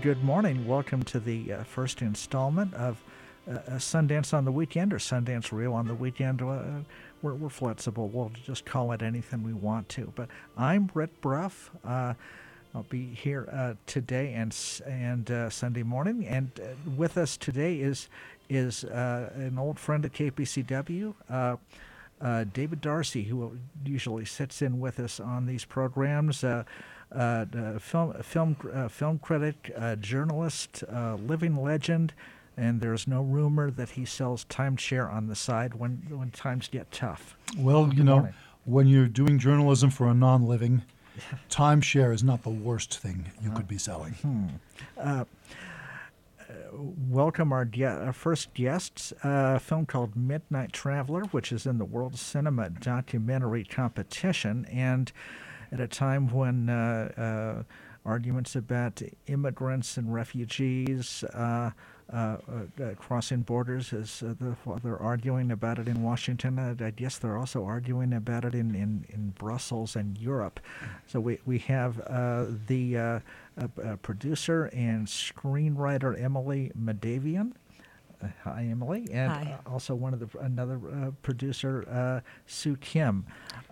good morning. Welcome to the first installment of Sundance on the Weekend, or Sundance Reel on the Weekend. We're flexible. We'll just call it anything we want to. But I'm Brett Bruff. I'll be here today and Sunday morning. And with us today is an old friend at KPCW, David Darcy, who usually sits in with us on these programs. Film critic, journalist, living legend, and there's no rumor that he sells timeshare on the side when times get tough. Well, Good morning. when you're doing journalism for a non-living, timeshare is not the worst thing you could be selling. Welcome our first guests. A film called Midnight Traveler, which is in the World Cinema Documentary Competition, and at a time when arguments about immigrants and refugees crossing borders, they're arguing about it in Washington. I guess they're also arguing about it in Brussels and Europe. So we have the producer and screenwriter Emily Madavian. Hi, Emily, and Hi. Also another producer, Sue Kim.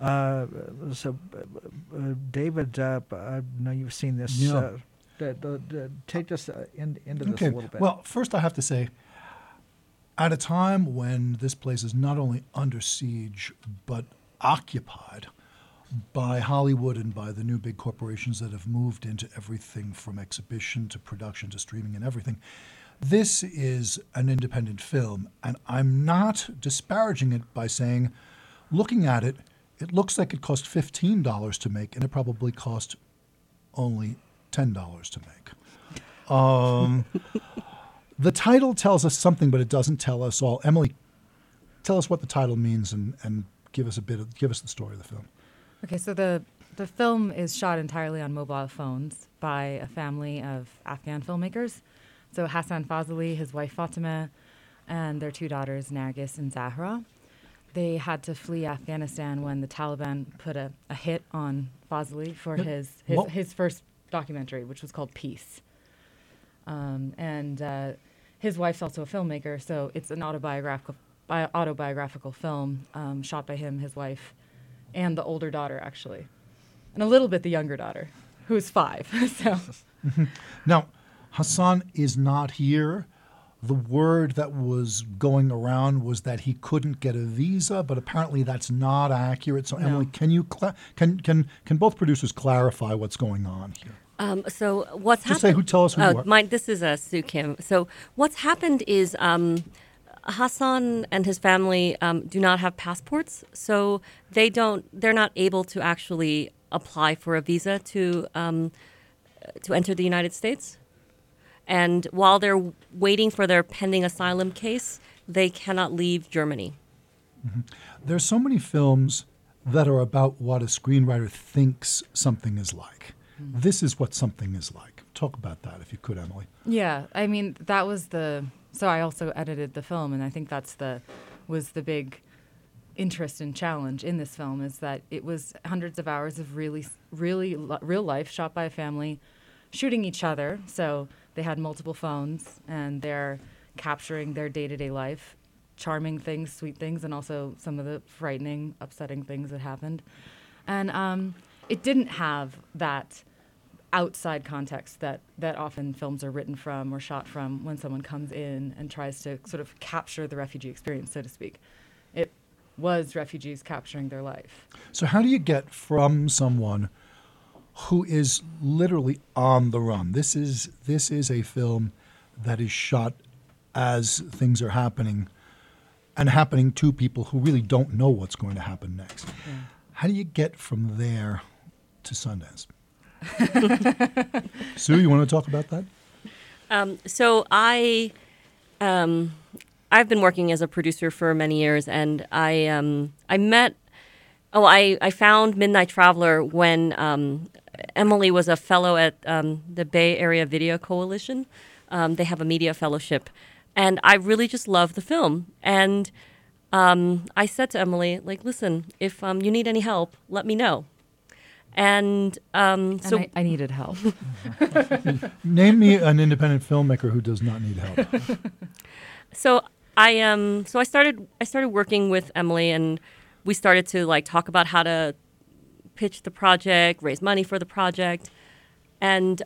David, I know you've seen this. Yeah. Take us into this a little bit. Well, first I have to say, at a time when this place is not only under siege, but occupied by Hollywood and by the new big corporations that have moved into everything from exhibition to production to streaming and everything, this is an independent film, and I'm not disparaging it by saying, looking at it, it looks like it cost $15 to make, and it probably cost only $10 to make. The title tells us something, but it doesn't tell us all. Emily, tell us what the title means and give us the story of the film. Okay, so the film is shot entirely on mobile phones by a family of Afghan filmmakers. So Hassan Fazli, his wife Fatima, and their two daughters, Nargis and Zahra. They had to flee Afghanistan when the Taliban put a hit on Fazli for his first documentary, which was called Peace. And his wife's also a filmmaker, so it's an autobiographical film shot by him, his wife, and the older daughter, actually. And a little bit the younger daughter, who is 5. So. Now, Hassan is not here. The word that was going around was that he couldn't get a visa, but apparently that's not accurate. So, No. Emily, can you can both producers clarify what's going on here? So what's Just happened? tell us who you are. This is Sue Kim. So what's happened is Hassan and his family do not have passports, so they're not able to actually apply for a visa to enter the United States. And while they're waiting for their pending asylum case, they cannot leave Germany. Mm-hmm. There's so many films that are about what a screenwriter thinks something is like. Mm-hmm. This is what something is like. Talk about that, if you could, Emily. Yeah, I mean, that was so I also edited the film, and I think was the big interest and challenge in this film, is that it was hundreds of hours of really real life shot by a family shooting each other. So they had multiple phones, and they're capturing their day-to-day life, charming things, sweet things, and also some of the frightening, upsetting things that happened. And it didn't have that outside context that often films are written from or shot from when someone comes in and tries to sort of capture the refugee experience, so to speak. It was refugees capturing their life. So how do you get from someone who is literally on the run? This is a film that is shot as things are happening, and happening to people who really don't know what's going to happen next. Yeah. How do you get from there to Sundance? Sue, you want to talk about that? So I've been working as a producer for many years, and I found Midnight Traveler when Emily was a fellow at the Bay Area Video Coalition. They have a media fellowship, and I really just loved the film. And I said to Emily, listen, if you need any help, let me know. And so And I needed help. Name me an independent filmmaker who does not need help. So I started working with Emily, and we started to like talk about how to pitch the project, raise money for the project, and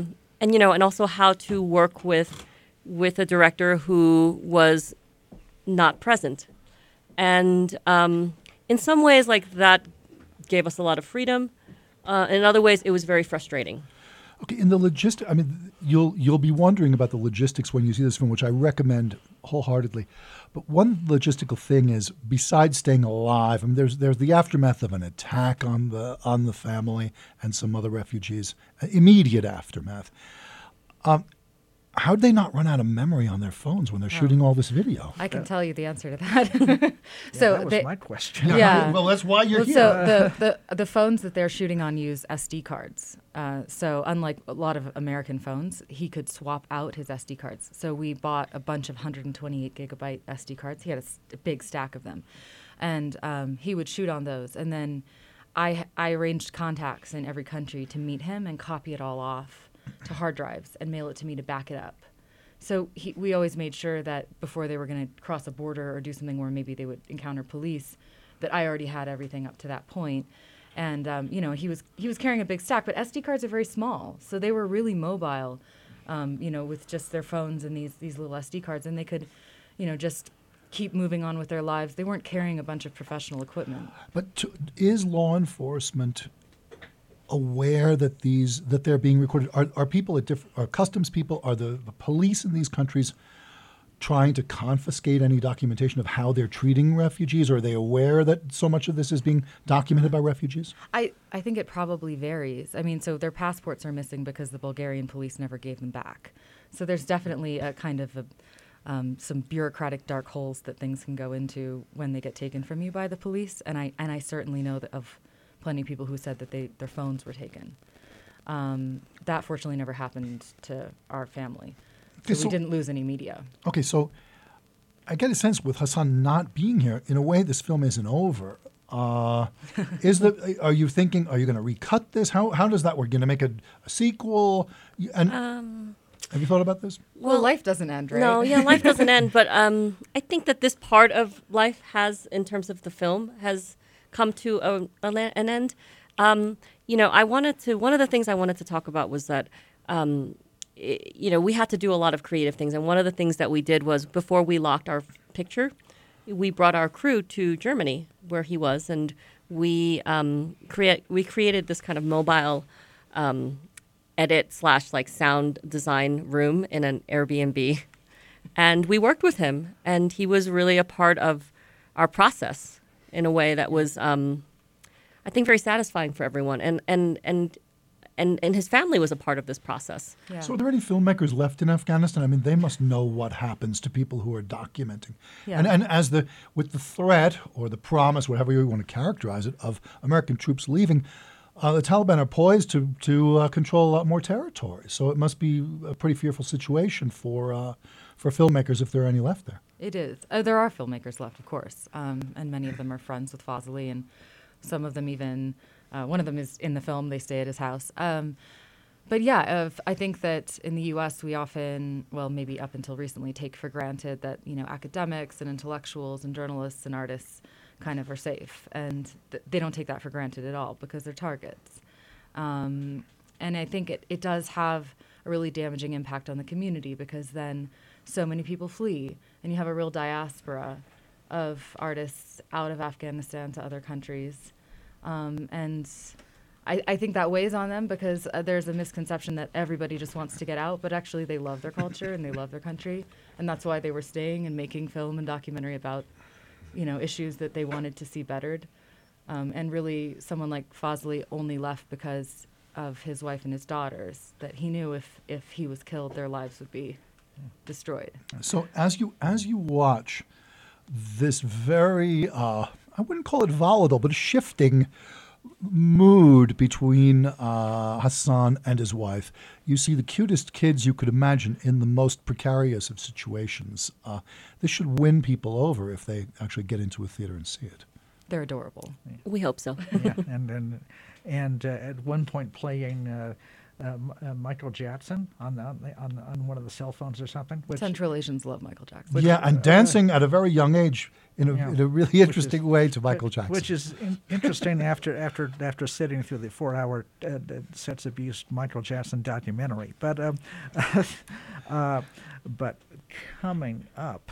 and also how to work with a director who was not present. And in some ways, like that gave us a lot of freedom. In other ways, it was very frustrating. Okay, in the logistics, I mean, you'll be wondering about the logistics when you see this film, which I recommend wholeheartedly. But one logistical thing is, besides staying alive, I mean, there's the aftermath of an attack on the family and some other refugees, immediate aftermath. How'd they not run out of memory on their phones when they're shooting all this video? I can tell you the answer to that. That was my question. Yeah. Well, that's why you're here. So the phones that they're shooting on use SD cards. So unlike a lot of American phones, he could swap out his SD cards. So we bought a bunch of 128 gigabyte SD cards. He had a big stack of them, and he would shoot on those. And then I arranged contacts in every country to meet him and copy it all off to hard drives and mail it to me to back it up. So we always made sure that before they were going to cross a border or do something where maybe they would encounter police, that I already had everything up to that point. And he was carrying a big stack, but SD cards are very small, so they were really mobile, with just their phones and these little SD cards, and they could, just keep moving on with their lives. They weren't carrying a bunch of professional equipment. But is law enforcement aware that they're being recorded? Are people are customs people, are the police in these countries trying to confiscate any documentation of how they're treating refugees? Or are they aware that so much of this is being documented by refugees? I think it probably varies. I mean, so their passports are missing because the Bulgarian police never gave them back. So there's definitely a kind of some bureaucratic dark holes that things can go into when they get taken from you by the police. And I certainly know that of plenty of people who said that their phones were taken. That fortunately never happened to our family. So we didn't lose any media. Okay, so I get a sense with Hassan not being here, in a way, this film isn't over. Are you thinking, are you going to recut this? How does that work? Going to make a sequel? And have you thought about this? Well, life doesn't end, right? No, yeah, life doesn't end. But I think that this part of life has, in terms of the film, has come to an end. One of the things I wanted to talk about was that, we had to do a lot of creative things. And one of the things that we did was, before we locked our picture, we brought our crew to Germany, where he was, and we created this kind of mobile edit / like sound design room in an Airbnb. And we worked with him, and he was really a part of our process in a way that was, I think, very satisfying for everyone. And his family was a part of this process. Yeah. So are there any filmmakers left in Afghanistan? I mean, they must know what happens to people who are documenting. Yeah. And with the threat or the promise, whatever you want to characterize it, of American troops leaving, the Taliban are poised to control a lot more territory. So it must be a pretty fearful situation for filmmakers, if there are any left there. It is. There are filmmakers left, of course, and many of them are friends with Fazli, and some of them even, one of them is in the film, they stay at his house. But yeah, I think that in the U.S. we often, well, maybe up until recently, take for granted that, academics and intellectuals and journalists and artists kind of are safe, and they don't take that for granted at all because they're targets. And I think it does have a really damaging impact on the community, because then so many people flee, and you have a real diaspora of artists out of Afghanistan to other countries. And I think that weighs on them, because there's a misconception that everybody just wants to get out, but actually they love their culture and they love their country, and that's why they were staying and making film and documentary about, issues that they wanted to see bettered. And really, someone like Fazli only left because of his wife and his daughters, that he knew if he was killed, their lives would be destroyed. So as you watch this very, I wouldn't call it volatile, but shifting mood between Hassan and his wife, you see the cutest kids you could imagine in the most precarious of situations. This should win people over if they actually get into a theater and see it. They're adorable. We hope so. Yeah, and at one point playing Michael Jackson on one of the cell phones or something. Which, Central Asians love Michael Jackson. Yeah, and dancing at a very young age in a really interesting way to Michael Jackson. Which is interesting after sitting through the 4-hour Sex Abuse Michael Jackson documentary. But coming up,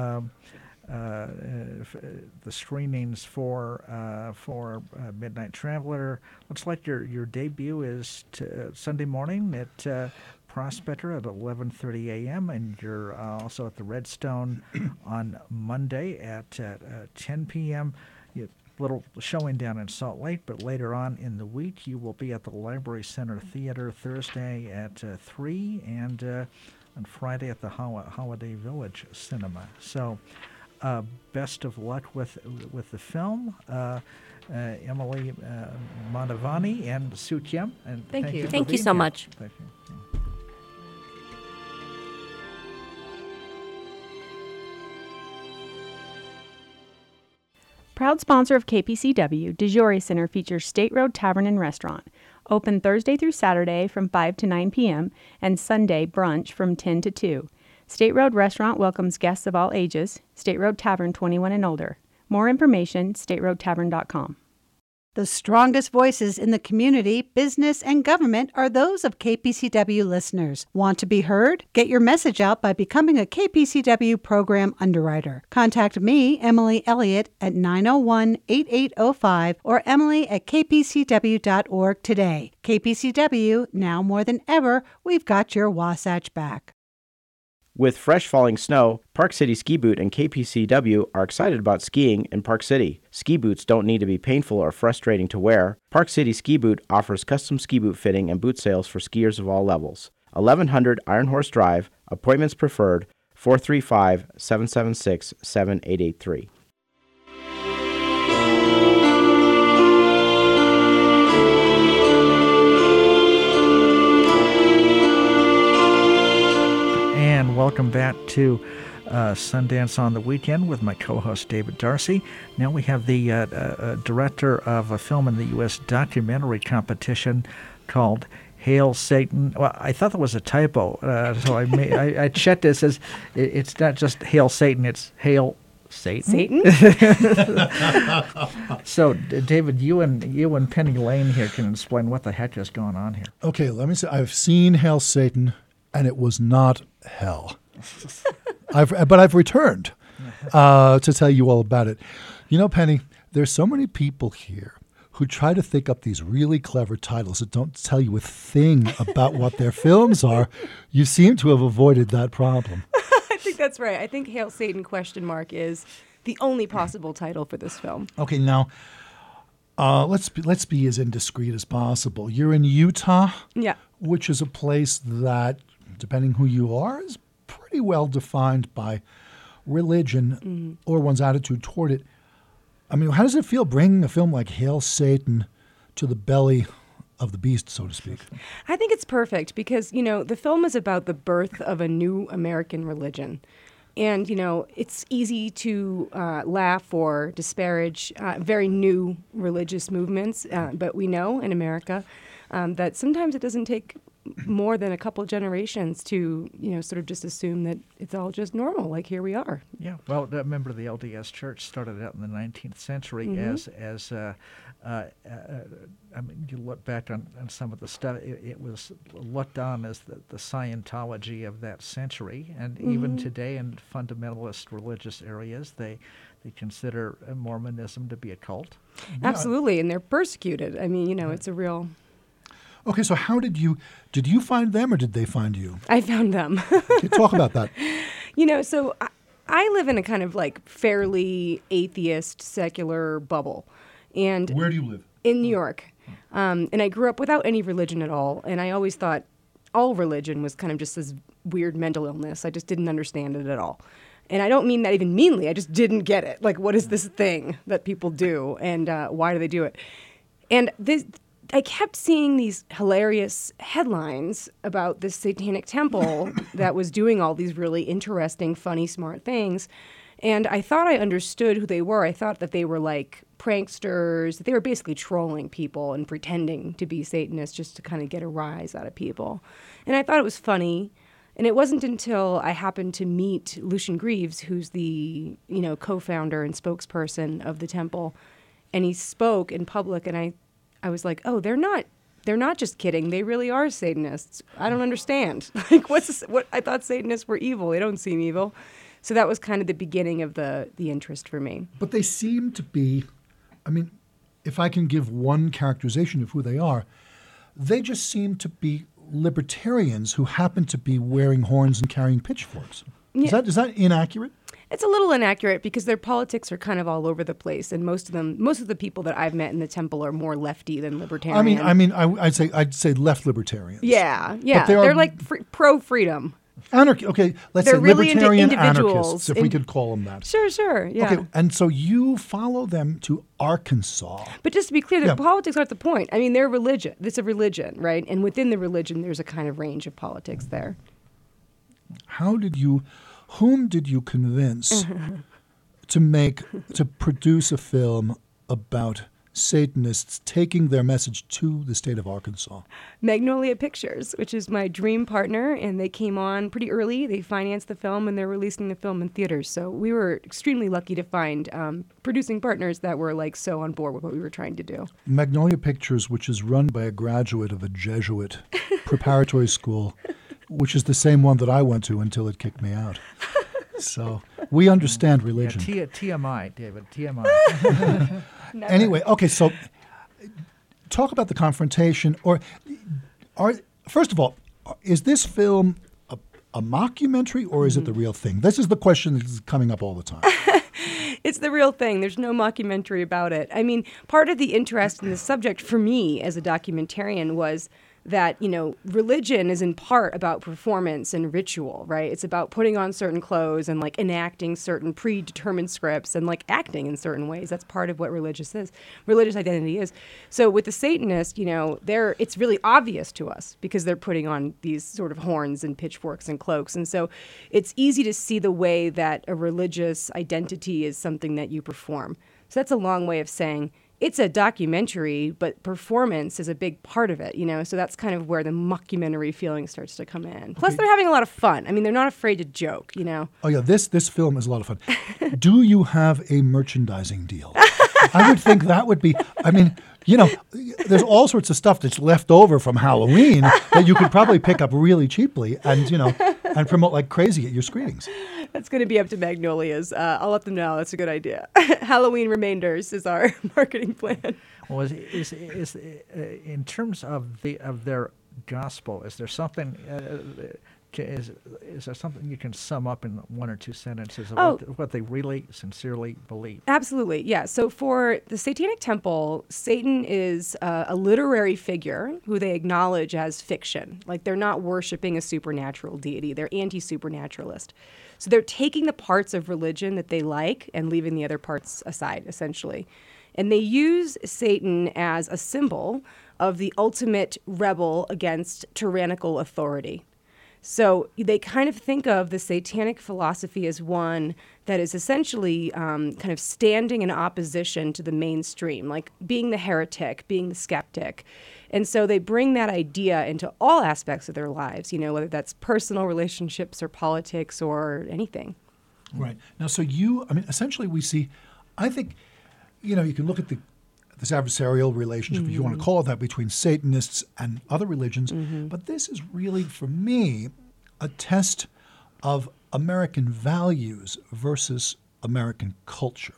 the screenings for Midnight Traveler. Looks like your debut is Sunday morning at Prospector at 11:30 a.m. and you're also at the Redstone on Monday at 10 p.m. Little showing down in Salt Lake, but later on in the week you will be at the Library Center Theater Thursday at 3 and on Friday at the Holiday Village Cinema. So. Best of luck with the film, Emily Manavani and Soo Kim. And Thank you. Thank you so much. Thank you. Proud sponsor of KPCW, DeJory Center features State Road Tavern and Restaurant. Open Thursday through Saturday from 5 to 9 p.m. and Sunday brunch from 10 to 2. State Road Restaurant welcomes guests of all ages. State Road Tavern, 21 and older. More information, stateroadtavern.com. The strongest voices in the community, business, and government are those of KPCW listeners. Want to be heard? Get your message out by becoming a KPCW program underwriter. Contact me, Emily Elliott, at 901-8805 or emily@kpcw.org today. KPCW, now more than ever, we've got your Wasatch back. With fresh falling snow, Park City Ski Boot and KPCW are excited about skiing in Park City. Ski boots don't need to be painful or frustrating to wear. Park City Ski Boot offers custom ski boot fitting and boot sales for skiers of all levels. 1100 Iron Horse Drive, appointments preferred, 435-776-7883. And welcome back to Sundance on the Weekend with my co-host David Darcy. Now we have the director of a film in the U.S. documentary competition called Hail Satan. Well, I thought that was a typo, so I checked it. It says it's not just Hail Satan, it's Hail Satan. So, David, you and Penny Lane here can explain what the heck is going on here. Okay, let me say, I've seen Hail Satan, and it was not hell. But I've returned to tell you all about it. You know, Penny, there's so many people here who try to think up these really clever titles that don't tell you a thing about what their films are. You seem to have avoided that problem. I think that's right. I think Hail Satan ? Is the only possible title for this film. Okay, now let's be as indiscreet as possible. You're in Utah, Yeah. which is a place that, depending who you are, is pretty well defined by religion or one's attitude toward it. I mean, how does it feel bringing a film like Hail Satan to the belly of the beast, so to speak? I think it's perfect because, the film is about the birth of a new American religion. And, it's easy to laugh or disparage very new religious movements. But we know in America that sometimes it doesn't take more than a couple of generations to, sort of just assume that it's all just normal, like here we are. Yeah, well, a member of the LDS Church started out in the 19th century as I mean, you look back on some of the stuff, it was looked on as the Scientology of that century, and even today in fundamentalist religious areas, they consider Mormonism to be a cult. Absolutely, and they're persecuted. I mean, it's a real... Okay, so did you find them or did they find you? I found them. Okay, talk about that. So I live in a kind of like fairly atheist, secular bubble. And Where do you live? In New York. And I grew up without any religion at all. And I always thought all religion was kind of just this weird mental illness. I just didn't understand it at all. And I don't mean that even meanly. I just didn't get it. Like, what is this thing that people do? And why do they do it? And I kept seeing these hilarious headlines about this satanic temple that was doing all these really interesting, funny, smart things. And I thought I understood who they were. I thought that they were like pranksters, that they were basically trolling people and pretending to be Satanists just to kind of get a rise out of people. And I thought it was funny. And it wasn't until I happened to meet Lucian Greaves, who's the, co-founder and spokesperson of the temple, and he spoke in public, and I was like, oh, they're not just kidding. They really are Satanists. I don't understand. Like, what I thought Satanists were evil. They don't seem evil. So that was kind of the beginning of the interest for me. But they seem to be, if I can give one characterization of who they are, they just seem to be libertarians who happen to be wearing horns and carrying pitchforks. Yeah. Is that inaccurate? It's a little inaccurate because their politics are kind of all over the place, and most of the people that I've met in the temple are more lefty than libertarian. I'd say left libertarians. Yeah. But They're like pro-freedom. Anarchy. Okay, let's They're say really into libertarian individuals. anarchists, if we could call them that. Sure, yeah. Okay, and so you follow them to Arkansas. But just to be clear, the politics aren't the point. I mean, they're religion. It's a religion, right? And within the religion, there's a kind of range of politics there. Whom did you convince to produce a film about Satanists taking their message to the state of Arkansas? Magnolia Pictures, which is my dream partner, and they came on pretty early. They financed the film, and they're releasing the film in theaters. So we were extremely lucky to find producing partners that were like so on board with what we were trying to do. Magnolia Pictures, which is run by a graduate of a Jesuit preparatory school, which is the same one that I went to until it kicked me out. So we understand religion. Yeah, TMI, David, TMI. Anyway, okay, so talk about the confrontation. First of all, is this film a mockumentary or is it the real thing? This is the question that's coming up all the time. It's the real thing. There's no mockumentary about it. I mean, part of the interest in the subject for me as a documentarian was that, religion is in part about performance and ritual, right? It's about putting on certain clothes and like enacting certain predetermined scripts and like acting in certain ways. That's part of what religious identity is. So with the Satanist, it's really obvious to us because they're putting on these sort of horns and pitchforks and cloaks. And so it's easy to see the way that a religious identity is something that you perform. So that's a long way of saying it's a documentary, but performance is a big part of it, So that's kind of where the mockumentary feeling starts to come in. Plus, they're having a lot of fun. I mean, they're not afraid to joke, Oh, yeah, this film is a lot of fun. Do you have a merchandising deal? I would think that would be, there's all sorts of stuff that's left over from Halloween that you could probably pick up really cheaply and promote like crazy at your screenings. That's going to be up to Magnolia's. I'll let them know. That's a good idea. Halloween remainders is our marketing plan. Well, is in terms of their gospel, is there something? Is there something you can sum up in one or two sentences of what they really sincerely believe? Absolutely, yeah. So for the Satanic Temple, Satan is a literary figure who they acknowledge as fiction. Like they're not worshiping a supernatural deity. They're anti-supernaturalist. So they're taking the parts of religion that they like and leaving the other parts aside, essentially. And they use Satan as a symbol of the ultimate rebel against tyrannical authority. So they kind of think of the Satanic philosophy as one that is essentially kind of standing in opposition to the mainstream, like being the heretic, being the skeptic. And so they bring that idea into all aspects of their lives, whether that's personal relationships or politics or anything. Right. Now, so essentially we see, I think, you can look at this adversarial relationship, if you want to call it that, between Satanists and other religions. But this is really, for me, a test of American values versus American culture.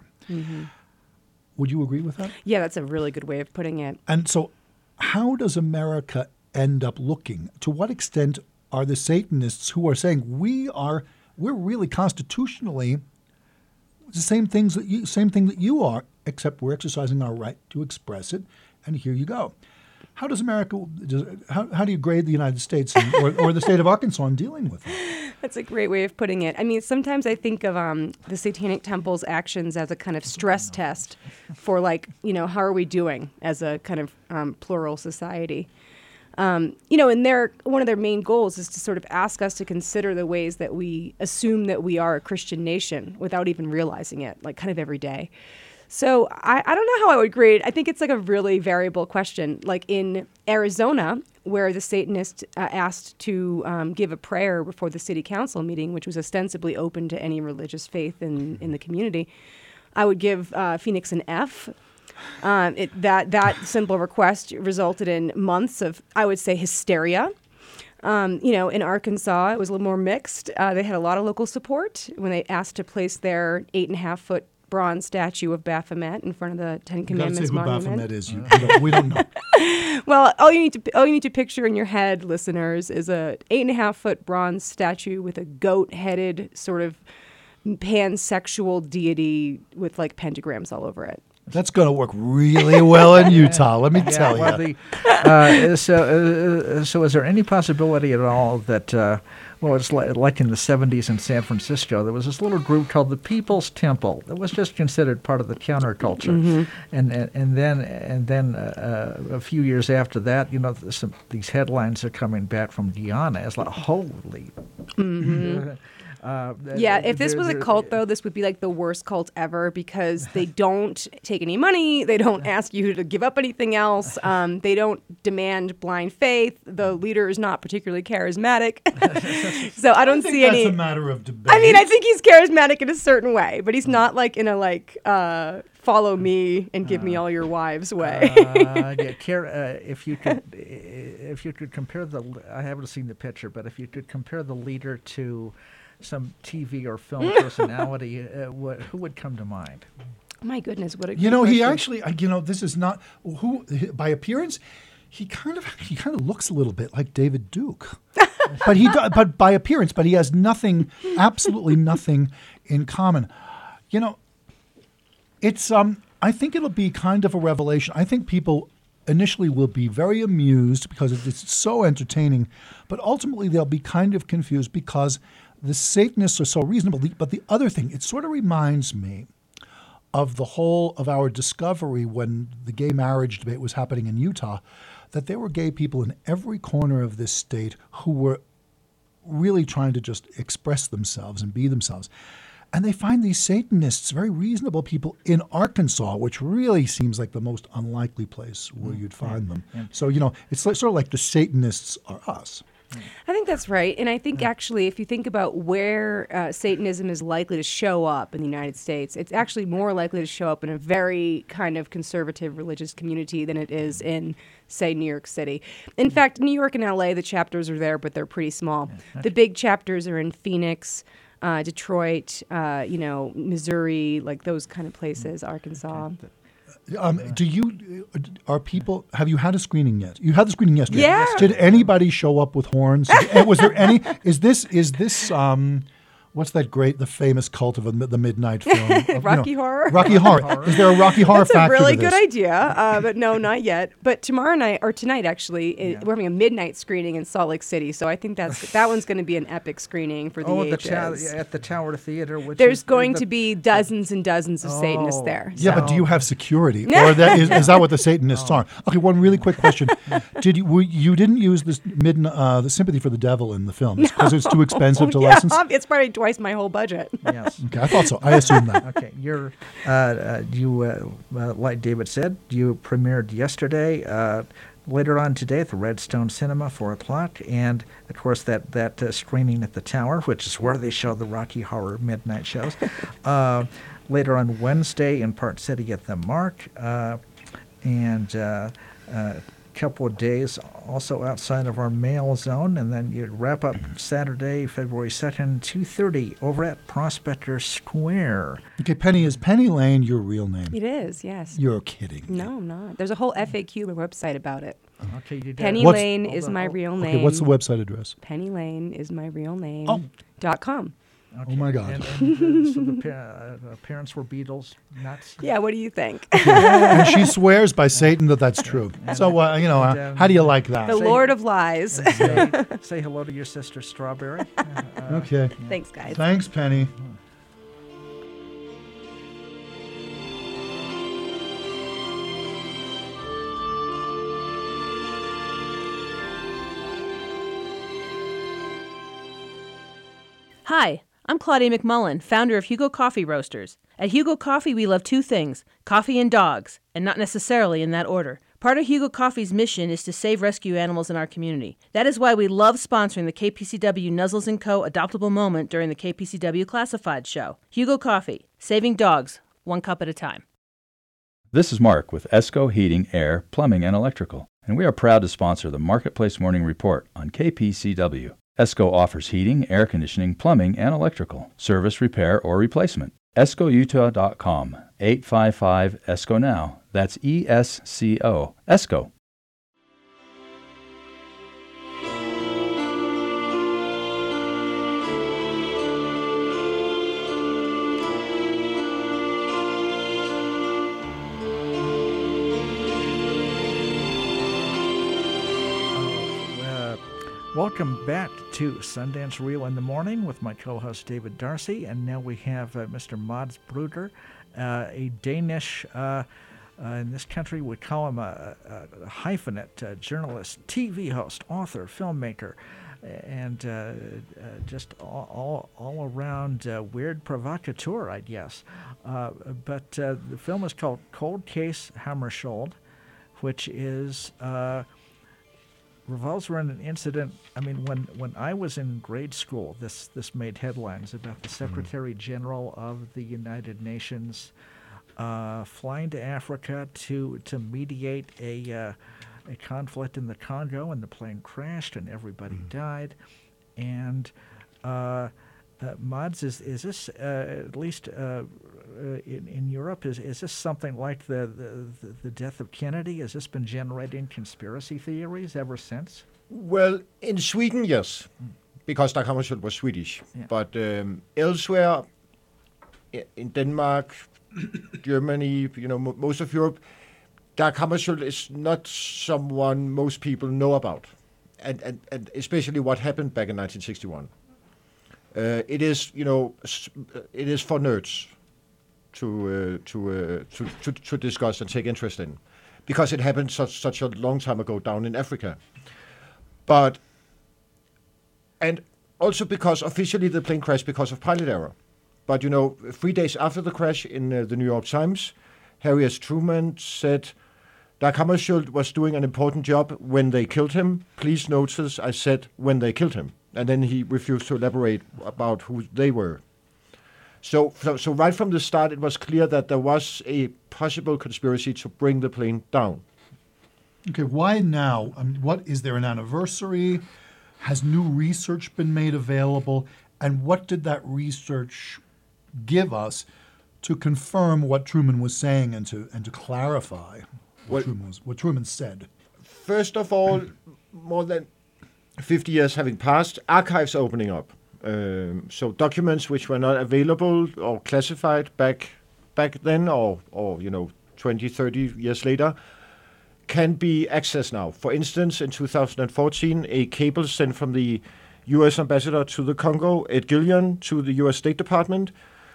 Would you agree with that? Yeah, that's a really good way of putting it. And so how does America end up looking? To what extent are the Satanists who are saying we're really constitutionally the same thing that you are, except we're exercising our right to express it, and here you go. How does America? How do you grade the United States or the state of Arkansas in dealing with it? That's a great way of putting it. I mean, sometimes I think of the Satanic Temple's actions as a kind of stress test for, how are we doing as a kind of plural society? And one of their main goals is to sort of ask us to consider the ways that we assume that we are a Christian nation without even realizing it, like kind of every day. So I don't know how I would grade. I think it's like a really variable question. Like in Arizona, where the Satanist asked to give a prayer before the city council meeting, which was ostensibly open to any religious faith in the community, I would give Phoenix an F. That simple request resulted in months of, I would say, hysteria. In Arkansas, it was a little more mixed. They had a lot of local support when they asked to place their 8.5-foot bronze statue of Baphomet in front of the Ten Commandments monument. Baphomet is. We don't know. Well, all you need to picture in your head, listeners, is a 8.5-foot bronze statue with a goat-headed sort of pansexual deity with like pentagrams all over it. That's going to work really well in Utah, let me tell you. So is there any possibility at all that, it's like in the 70s in San Francisco, there was this little group called the People's Temple that was just considered part of the counterculture. And then a few years after that, these headlines are coming back from Guyana. It's like, holy... If this was a cult, though, this would be like the worst cult ever because they don't take any money. They don't ask you to give up anything else. They don't demand blind faith. The leader is not particularly charismatic. So I don't see any. That's a matter of debate. I mean, I think he's charismatic in a certain way, but he's not like in a follow me and give me all your wives way. If you could compare I haven't seen the picture, but if you could compare the leader to some TV or film personality, who would come to mind? My goodness, what a he question. actually, this is not who by appearance. He kind of looks a little bit like David Duke, but by appearance, but he has absolutely nothing in common. It's I think it'll be kind of a revelation. I think people initially will be very amused because it's so entertaining, but ultimately they'll be kind of confused because the Satanists are so reasonable. But the other thing, it sort of reminds me of the whole of our discovery when the gay marriage debate was happening in Utah, that there were gay people in every corner of this state who were really trying to just express themselves and be themselves. And they find these Satanists, very reasonable people in Arkansas, which really seems like the most unlikely place where you'd find them. So, it's sort of like the Satanists are us. I think that's right. And I think actually, if you think about where Satanism is likely to show up in the United States, it's actually more likely to show up in a very kind of conservative religious community than it is in, say, New York City. In fact, New York and LA, the chapters are there, but they're pretty small. The big chapters are in Phoenix, Detroit, Missouri, like those kind of places, Arkansas. Have you had a screening yet? You had the screening yesterday. Yeah. Did anybody show up with horns? Was there any, is this, what's the famous cult of the midnight film? Rocky Horror? Rocky Horror. Is there a Rocky Horror factor That's a really to this? good idea, but no, not yet. But tonight actually, we're having a midnight screening in Salt Lake City, so I think that one's going to be an epic screening for the ages. At the Tower Theater. There's going to be dozens and dozens of Satanists there. Yeah, but do you have security? Or is that what the Satanists are? Okay, one really quick question. You didn't use the Sympathy for the Devil in the film because it's too expensive to license? It's probably twice my whole budget. Yes. Okay, I thought so. I assumed that. Okay, like David said, you premiered yesterday. Later on today at the Redstone Cinema, 4 o'clock, and of course that screening at the Tower, which is where they show the Rocky Horror midnight shows. Later on Wednesday in Park City at the Mark, and couple of days also outside of our mail zone, and then you wrap up Saturday, February 2nd, 2:30 over at Prospector Square. Okay, Penny, is Penny Lane your real name? It is, yes. You're kidding. No, I'm not. There's a whole FAQ website about it. Okay, you did. Penny Lane is my real name. Okay, what's the website address? Penny Lane is my real name. .com. Okay. Oh my God! And so the parents were Beatles nuts. Yeah, what do you think? And she swears by Satan that's true. So how do you like that? The Lord of Lies. Say hello to your sister Strawberry. Okay. Thanks, guys. Thanks, Penny. Hi, I'm Claudia McMullen, founder of Hugo Coffee Roasters. At Hugo Coffee, we love two things, coffee and dogs, and not necessarily in that order. Part of Hugo Coffee's mission is to save rescue animals in our community. That is why we love sponsoring the KPCW Nuzzles & Co. Adoptable Moment during the KPCW Classified Show. Hugo Coffee, saving dogs, one cup at a time. This is Mark with ESCO Heating, Air, Plumbing, and Electrical, and we are proud to sponsor the Marketplace Morning Report on KPCW. ESCO offers heating, air conditioning, plumbing, and electrical, service, repair, or replacement. ESCOUtah.com, 855-ESCO NOW. That's ESCO. ESCO. Welcome back to Sundance Reel in the Morning with my co-host David Darcy, and now we have Mr. Mads Bruder, a Danish, in this country we call him a hyphenate, journalist, TV host, author, filmmaker, and just all around weird provocateur, I guess. But the film is called Cold Case Hammarskjöld, which is... revolves around an incident. I mean, when I was in grade school, this made headlines about the Secretary General of the United Nations flying to Africa to mediate a conflict in the Congo, and the plane crashed and everybody died. And Mads, is this at least in Europe? Is this something like the death of Kennedy? Has this been generating conspiracy theories ever since? Well, in Sweden, yes, because Dag Hammarskjöld was Swedish. Yeah. But elsewhere, in Denmark, Germany, most of Europe, Dag Hammarskjöld is not someone most people know about, and especially what happened back in 1961. It is, it is for nerds to discuss and take interest in, because it happened such a long time ago down in Africa. And also because officially the plane crashed because of pilot error. But 3 days after the crash, in the New York Times, Harry S. Truman said, Dag Hammarskjöld was doing an important job when they killed him. Please notice I said when they killed him. And then he refused to elaborate about who they were. So right from the start, it was clear that there was a possible conspiracy to bring the plane down. Okay, why now? I mean, is there an anniversary? Has new research been made available? And what did that research give us to confirm what Truman was saying and to clarify what Truman said? First of all, more than 50 years having passed, archives opening up. So documents which were not available or classified back then, or 20, 30 years later, can be accessed now. For instance, in 2014, a cable sent from the U.S. ambassador to the Congo, Ed Gillian, to the U.S. State Department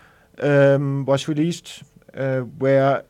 was released, where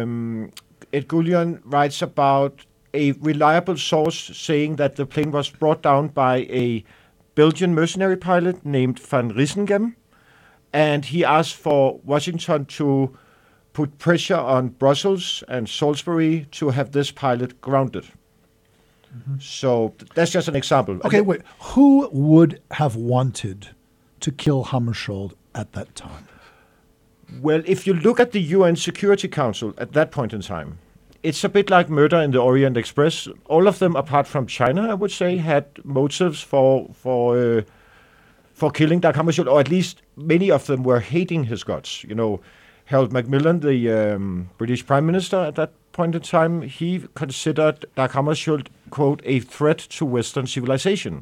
Ed Gillian writes about a reliable source saying that the plane was brought down by a Belgian mercenary pilot named Van Riesengem, and he asked for Washington to put pressure on Brussels and Salisbury to have this pilot grounded. Mm-hmm. So that's just an example. Okay, wait. Who would have wanted to kill Hammarskjöld at that time? Well, if you look at the UN Security Council at that point in time, it's a bit like Murder in the Orient Express. All of them, apart from China, I would say, had motives for killing Dag Hammarskjöld, or at least many of them were hating his guts. Harold Macmillan, the British Prime Minister at that point in time, he considered Dag Hammarskjöld, quote, a threat to Western civilization.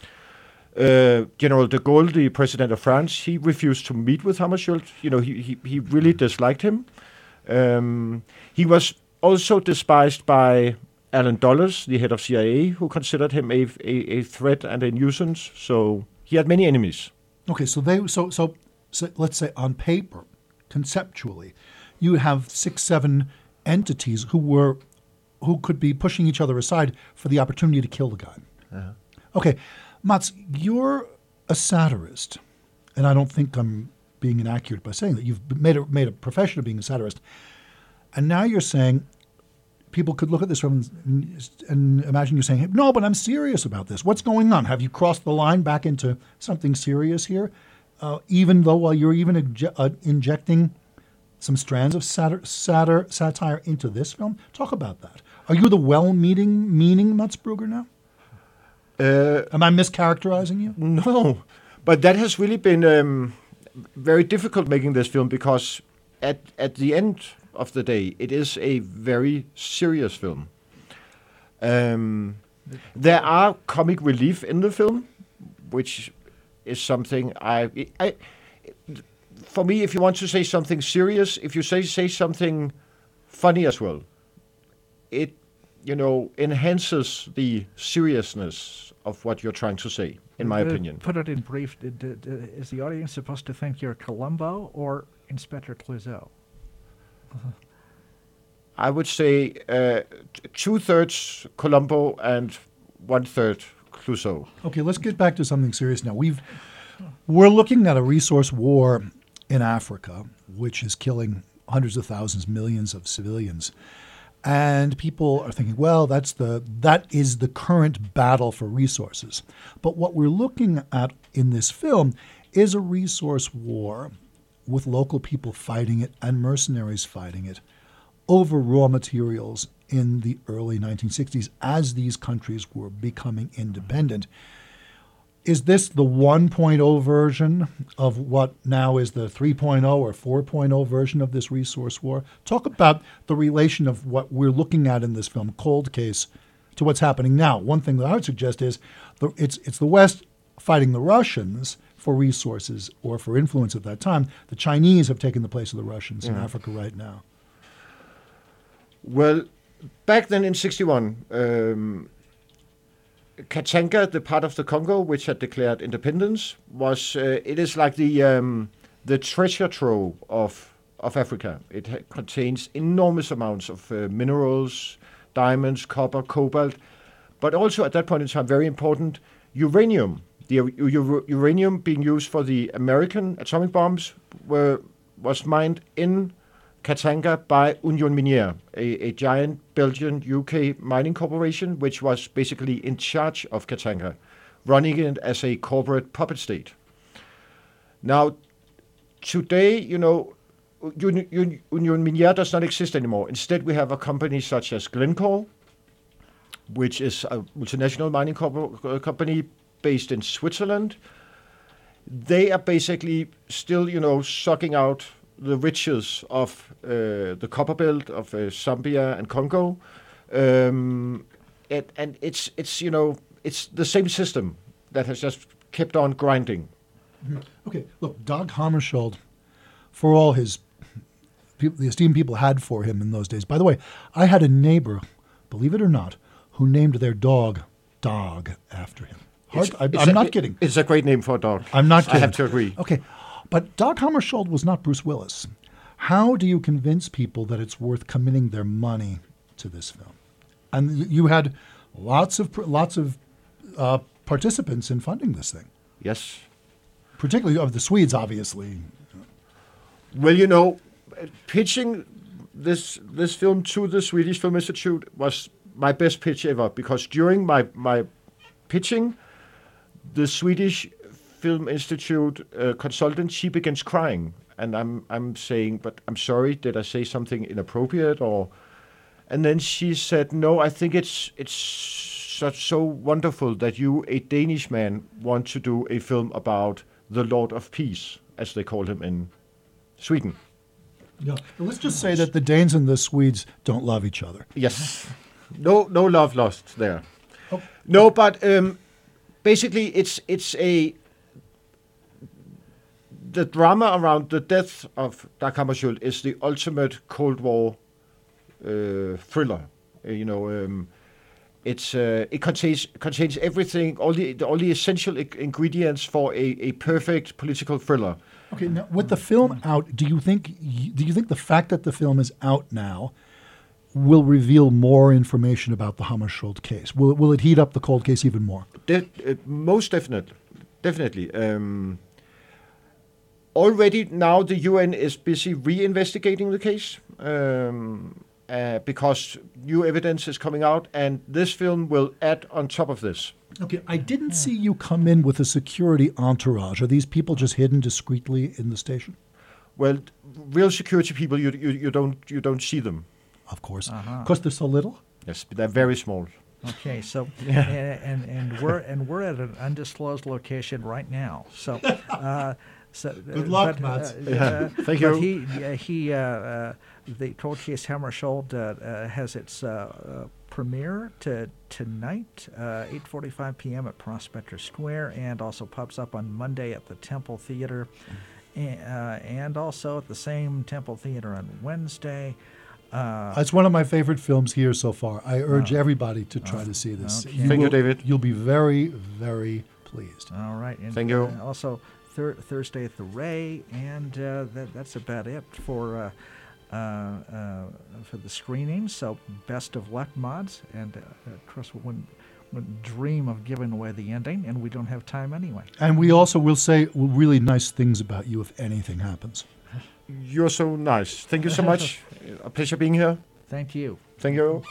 General de Gaulle, the president of France, he refused to meet with Hammarskjöld. He really disliked him. He was also despised by Alan Dulles, the head of CIA, who considered him a threat and a nuisance. So he had many enemies. Okay, so let's say on paper, conceptually, you have 6-7 entities who could be pushing each other aside for the opportunity to kill the guy. Uh-huh. Okay, Mads, you're a satirist, and I don't think I'm being inaccurate by saying that, you've made a profession of being a satirist, and now you're saying people could look at this film and imagine you saying, hey, no, but I'm serious about this. What's going on? Have you crossed the line back into something serious here? Even though while you're even injecting some strands of satire into this film? Talk about that. Are you the well-meaning Mats Brugger now? Am I mischaracterizing you? No, but that has really been very difficult making this film, because at the end of the day, it is a very serious film. There are comic relief in the film, which is something for me, if you want to say something serious, if you say something funny as well, it enhances the seriousness of what you're trying to say, in my opinion. Put it in brief, is the audience supposed to think you're Columbo or Inspector Clouseau? I would say 2/3 Columbo and 1/3 Clouseau. Okay, let's get back to something serious now. We're looking at a resource war in Africa, which is killing hundreds of thousands, millions of civilians. And people are thinking, well, that is the current battle for resources. But what we're looking at in this film is a resource war with local people fighting it and mercenaries fighting it over raw materials in the early 1960s as these countries were becoming independent. Is this the 1.0 version of what now is the 3.0 or 4.0 version of this resource war? Talk about the relation of what we're looking at in this film, Cold Case, to what's happening now. One thing that I would suggest is it's the West fighting the Russians for resources or for influence at that time. The Chinese have taken the place of the Russians in Africa right now. Well, back then in 1961, Katanga, the part of the Congo which had declared independence, was it is like the treasure trove of Africa. It contains enormous amounts of minerals, diamonds, copper, cobalt, but also at that point in time, very important, uranium. The uranium being used for the American atomic bombs was mined in Katanga by Union Minière, a giant Belgian UK mining corporation, which was basically in charge of Katanga, running it as a corporate puppet state. Now, today, Union Minière does not exist anymore. Instead, we have a company such as Glencore, which is a multinational mining company based in Switzerland. They are basically still, sucking out the riches of the copper belt of Zambia and Congo, and it's the same system that has just kept on grinding. Okay, look, Dag Hammarskjöld, for all the esteem people had for him in those days. By the way, I had a neighbor, believe it or not, who named their dog Dag after him. I'm not kidding. It's a great name for a dog. I'm not kidding. I have to agree. Okay. But Dag Hammarskjöld was not Bruce Willis. How do you convince people that it's worth committing their money to this film? And you had lots of participants in funding this thing. Yes. Particularly of the Swedes, obviously. Well, pitching this film to the Swedish Film Institute was my best pitch ever, because during my pitching, the Swedish Film Institute consultant, she begins crying, and I'm saying, but I'm sorry, did I say something inappropriate? And then she said, no, I think it's so wonderful that you, a Danish man, want to do a film about the Lord of Peace, as they call him in Sweden. Yeah. Let's just say that the Danes and the Swedes don't love each other. Yes. No love lost there. Oh. No, but basically it's the drama around the death of Dag Hammarskjöld is the ultimate Cold War thriller. It contains everything, all the essential ingredients for a perfect political thriller. Okay, now with the film out, do you think the fact that the film is out now will reveal more information about the Hammarskjöld case? Will it heat up the cold case even more? Most definitely. already now the UN is busy reinvestigating the case because new evidence is coming out, and this film will add on top of this. Okay, I didn't see you come in with a security entourage. Are these people just hidden discreetly in the station? Well, real security people, you don't see them. Of course, because they're so little. Yes, they're very small. Okay, so and we're at an undisclosed location right now. So, Good luck, Mats. Thank but you. The Cold Case Hammarskjöld has its premiere tonight, 8:45 p.m. at Prospector Square, and also pops up on Monday at the Temple Theater, and also at the same Temple Theater on Wednesday. It's one of my favorite films here so far. I urge everybody to try to see this. Okay. Thank you, David. You'll be very, very pleased. All right. And, Thank you. Also, Thursday at the Ray, and that's about it for the screening. So best of luck, mods. And of course, we wouldn't dream of giving away the ending, and we don't have time anyway. And we also will say really nice things about you if anything happens. You're so nice. Thank you so much. A pleasure being here. Thank you. Thank you.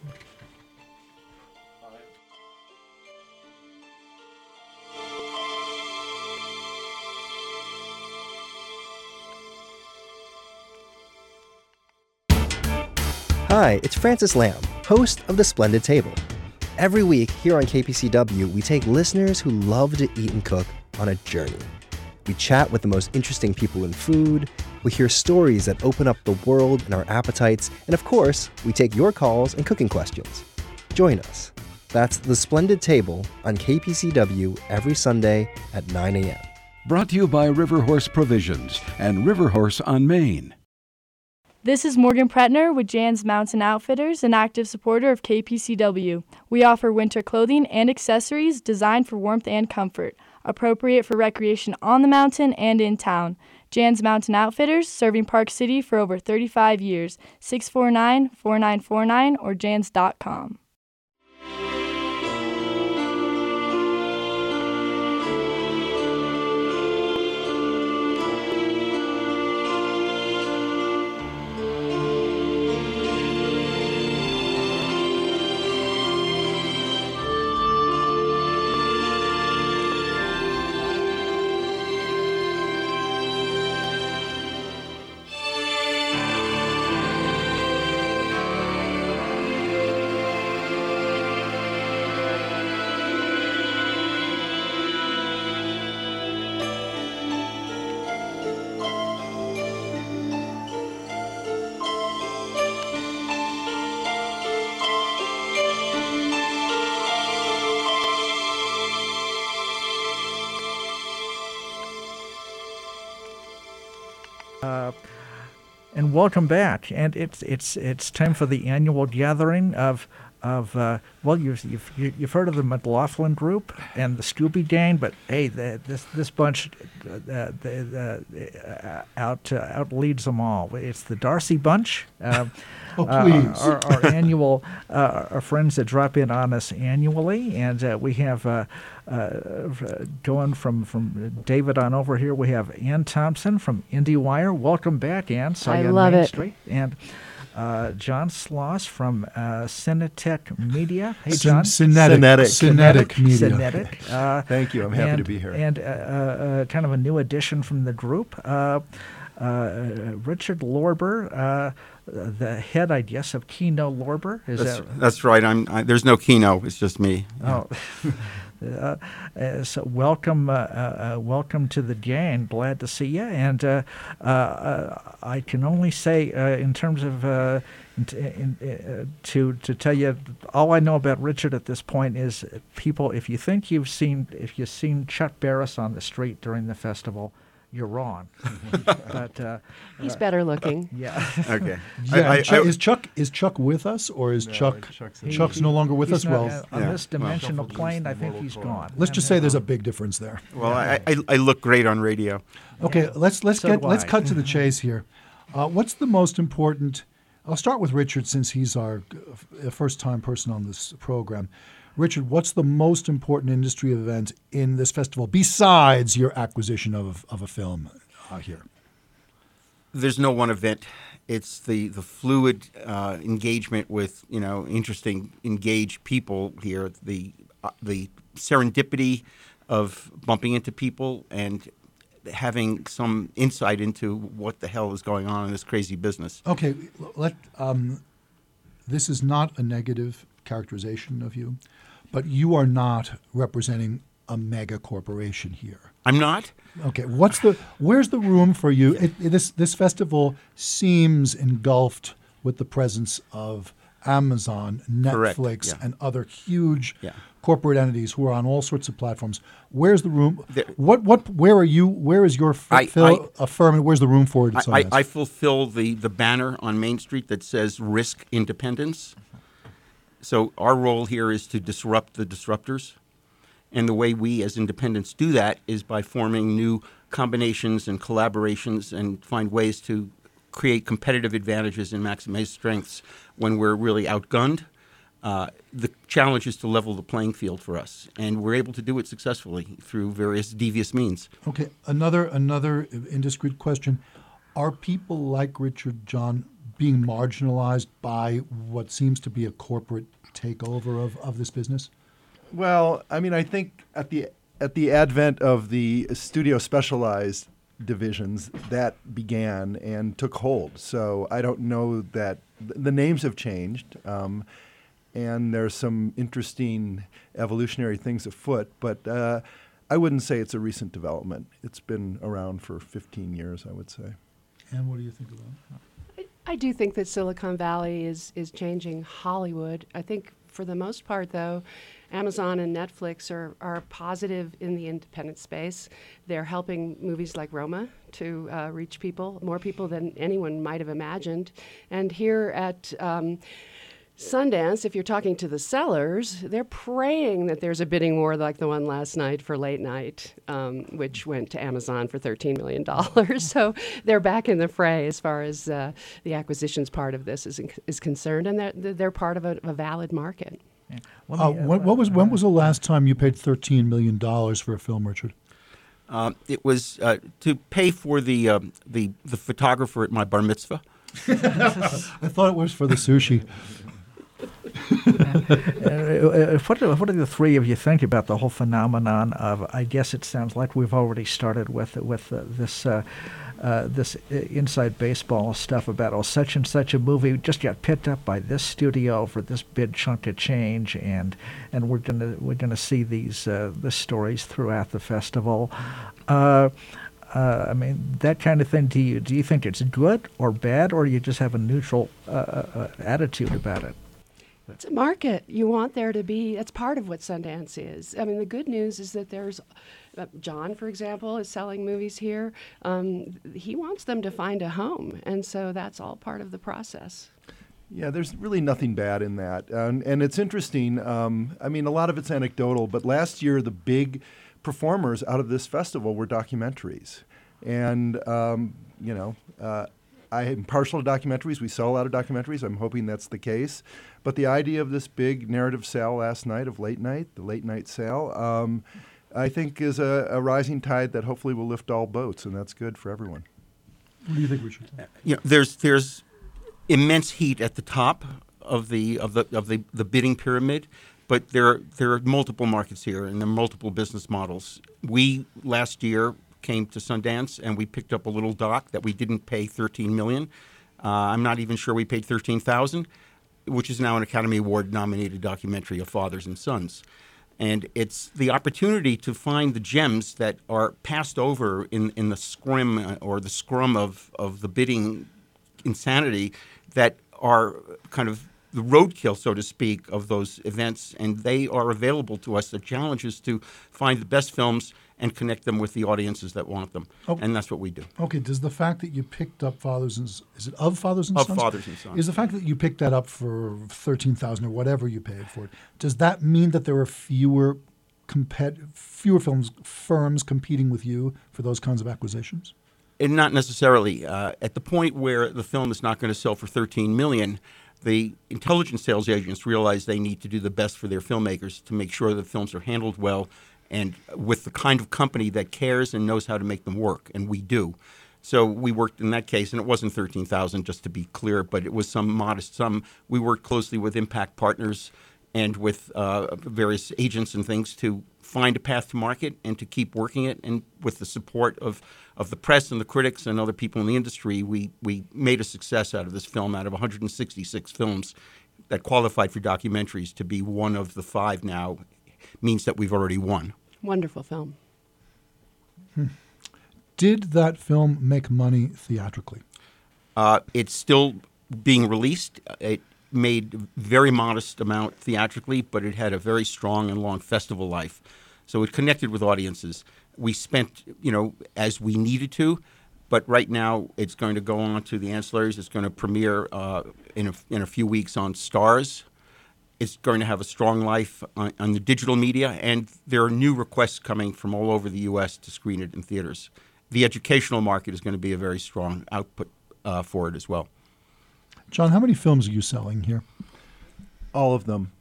Hi, it's Francis Lamb, host of The Splendid Table. Every week here on KPCW, we take listeners who love to eat and cook on a journey. We chat with the most interesting people in food, we hear stories that open up the world and our appetites, and of course, we take your calls and cooking questions. Join us. That's The Splendid Table on KPCW every Sunday at 9 a.m. Brought to you by River Horse Provisions and River Horse on Main. This is Morgan Pretner with Jan's Mountain Outfitters, an active supporter of KPCW. We offer winter clothing and accessories designed for warmth and comfort, appropriate for recreation on the mountain and in town. Jan's Mountain Outfitters, serving Park City for over 35 years. 649-4949 or jans.com. And welcome back. And it's time for the annual gathering of well, you've heard of the McLaughlin Group and the Scooby Gang, but hey, this bunch outleads them all. It's the Darcy Bunch. Please. Our annual our friends that drop in on us annually, and we have going from David on over here. We have Ann Thompson from IndieWire. Welcome back, Ann. I love Main it. Street. And John Sloss from Cinetech Media. Hey, John. Cinetic Media. Cinetic. Thank you. I'm happy to be here. And kind of a new addition from the group, Richard Lorber, the head, I guess, of Kino Lorber. That's right. There's no Kino. It's just me. Oh. So welcome to the gang. Glad to see you. And I can only say, in terms of to tell you, all I know about Richard at this point is people. If you've seen Chuck Barris on the street during the festival, you're wrong. But he's better looking. Yeah. Okay. Yeah, is Chuck with us, or is Chuck's no longer with us? Well, on this dimensional plane, I think he's gone. Let's just say there's a big difference there. Well, I look great on radio. Okay, let's cut to the chase here. What's the most important? I'll start with Richard, since he's our first-time person on this program. Richard, what's the most important industry event in this festival besides your acquisition of a film here? There's no one event. It's the fluid engagement with interesting, engaged people here. The serendipity of bumping into people and having some insight into what the hell is going on in this crazy business. Okay, this is not a negative characterization of you, but you are not representing a mega corporation here. I'm not? Okay, where's the room for you? This festival seems engulfed with the presence of Amazon, Netflix, yeah. and other huge Yeah. corporate entities who are on all sorts of platforms. Where's the room? Where are you? Where is your firm? And where's the room for it? I fulfill the banner on Main Street that says "Risk Independence." So our role here is to disrupt the disruptors. And the way we as independents do that is by forming new combinations and collaborations and find ways to create competitive advantages and maximize strengths when we're really outgunned. The challenge is to level the playing field for us, and we're able to do it successfully through various devious means. Okay, another indiscreet question. Are people like Richard John being marginalized by what seems to be a corporate takeover of this business? Well, I mean, I think at the advent of the studio specialized divisions, that began and took hold. So I don't know that the names have changed, and there's some interesting evolutionary things afoot, but I wouldn't say it's a recent development. It's been around for 15 years, I would say. And what do you think of that? I do think that Silicon Valley is changing Hollywood. I think for the most part, though, Amazon and Netflix are positive in the independent space. They're helping movies like Roma to reach more people than anyone might have imagined. And here at Sundance, if you're talking to the sellers, they're praying that there's a bidding war like the one last night for Late Night, which went to Amazon for $13 million. So they're back in the fray as far as the acquisitions part of this is concerned, and they're part of a valid market. Yeah. When was the last time you paid $13 million for a film, Richard? It was to pay for the photographer at my bar mitzvah. I thought it was for the sushi. What do the three of you think about the whole phenomenon of? I guess it sounds like we've already started with this inside baseball stuff about such and such a movie just got picked up by this studio for this big chunk of change, and we're gonna see these stories throughout the festival. I mean, that kind of thing. Do you think it's good or bad, or you just have a neutral attitude about it? It's a market. You want there to be, that's part of what Sundance is. I mean, the good news is that there's, John, for example, is selling movies here. He wants them to find a home, and so that's all part of the process. Yeah, there's really nothing bad in that. And it's interesting. I mean, a lot of it's anecdotal, but last year the big performers out of this festival were documentaries. And, I am partial to documentaries. We sell a lot of documentaries. I'm hoping that's the case. But the idea of this big narrative sale last night of Late Night, the Late Night sale, I think is a rising tide that hopefully will lift all boats, and that's good for everyone. What do you think, Richard? There's immense heat at the top of the bidding pyramid, but there are multiple markets here, and there are multiple business models. We last year came to Sundance and we picked up a little doc that we didn't pay $13 million. I'm not even sure we paid $13,000, which is now an Academy Award nominated documentary of fathers and sons. And it's the opportunity to find the gems that are passed over in the scrim or the scrum of the bidding insanity that are kind of the roadkill, so to speak, of those events. And they are available to us. The challenge is to find the best films and connect them with the audiences that want them. Okay. And that's what we do. Okay, does the fact that you picked up Fathers and Sons, Of Fathers and Sons. Is the fact that you picked that up for $13,000 or whatever you paid for it, does that mean that there are fewer firms competing with you for those kinds of acquisitions? And not necessarily. At the point where the film is not going to sell for $13 million, the intelligence sales agents realize they need to do the best for their filmmakers to make sure that films are handled well and with the kind of company that cares and knows how to make them work, and we do. So we worked in that case, and it wasn't $13,000, just to be clear, but it was some modest sum. We worked closely with Impact Partners and with various agents and things to find a path to market and to keep working it. And with the support of the press and the critics and other people in the industry, we made a success out of this film. Out of 166 films that qualified for documentaries, to be one of the 5 now means that we've already won. Wonderful film. Did that film make money theatrically? It's still being released. It made very modest amount theatrically, but it had a very strong and long festival life. So it connected with audiences. We spent, as we needed to, but right now it's going to go on to the ancillaries. It's going to premiere in a few weeks on Starz. It's going to have a strong life on the digital media, and there are new requests coming from all over the U.S. to screen it in theaters. The educational market is going to be a very strong output for it as well. John, how many films are you selling here? All of them.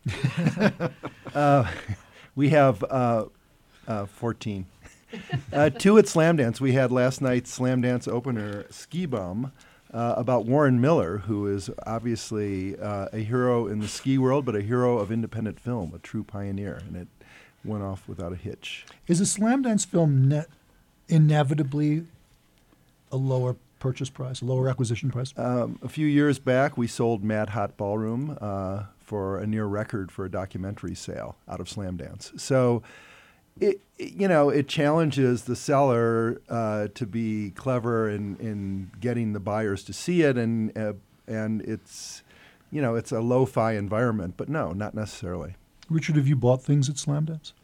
We have 14. 2 at Slamdance. We had last night's Slamdance opener, Ski Bum, about Warren Miller, who is obviously a hero in the ski world, but a hero of independent film, a true pioneer, and it went off without a hitch. Is a Slamdance film inevitably a lower purchase price, a lower acquisition price? A few years back, we sold Mad Hot Ballroom for a near record for a documentary sale out of Slamdance. So, it challenges the seller to be clever in getting the buyers to see it, and it's, it's a lo-fi environment. But no, not necessarily. Richard, have you bought things at Slamdance?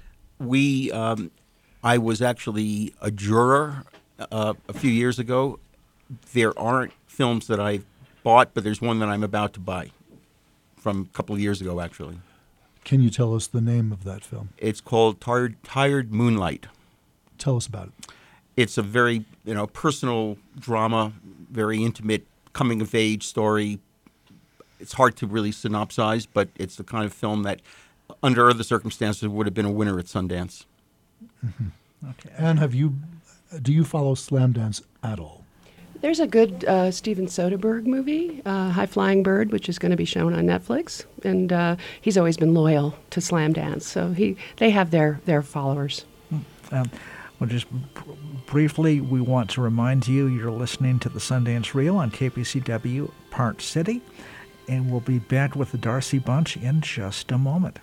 I was actually a juror a few years ago. There aren't films that I've bought, but there's one that I'm about to buy from a couple of years ago, actually. Can you tell us the name of that film? It's called Tired Moonlight. Tell us about it. It's a very, personal drama, very intimate coming-of-age story. It's hard to really synopsize, but it's the kind of film that, under other circumstances, would have been a winner at Sundance. Mm-hmm. Okay. And do you follow Slamdance at all? There's a good Steven Soderbergh movie, High Flying Bird, which is going to be shown on Netflix, and he's always been loyal to Slamdance, so they have their followers. Well, just briefly, we want to remind you you're listening to the Sundance Reel on KPCW Park City, and we'll be back with the Darcy Bunch in just a moment.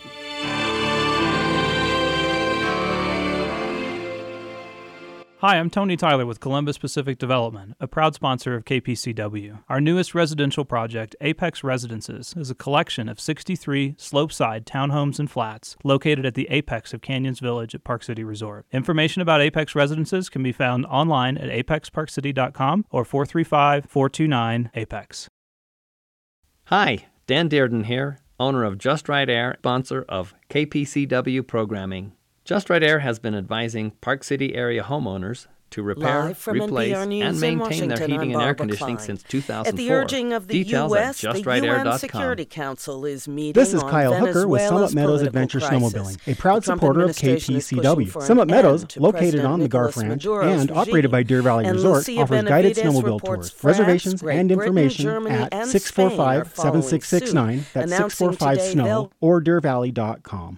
Hi, I'm Tony Tyler with Columbus Pacific Development, a proud sponsor of KPCW. Our newest residential project, Apex Residences, is a collection of 63 slope-side townhomes and flats located at the apex of Canyons Village at Park City Resort. Information about Apex Residences can be found online at apexparkcity.com or 435-429-APEX. Hi, Dan Dearden here, owner of Just Right Air, sponsor of KPCW programming. Just Right Air has been advising Park City area homeowners to repair, replace, and maintain their heating and air conditioning since 2004. At the urging of the U.S., the UN Security Council is meeting This is Kyle Hooker with Summit Meadows Adventure Snowmobiling, a proud supporter of KPCW. Summit Meadows, located on the Garf Ranch and operated by Deer Valley Resort, offers guided snowmobile tours. Reservations and information at 645-7669, that's 645-SNOW, or DeerValley.com.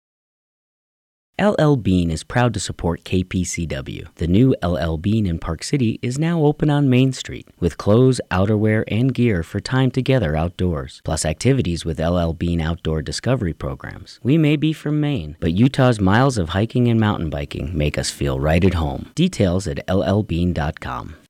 LL Bean is proud to support KPCW. The new LL Bean in Park City is now open on Main Street, with clothes, outerwear, and gear for time together outdoors, plus activities with LL Bean outdoor discovery programs. We may be from Maine, but Utah's miles of hiking and mountain biking make us feel right at home. Details at llbean.com.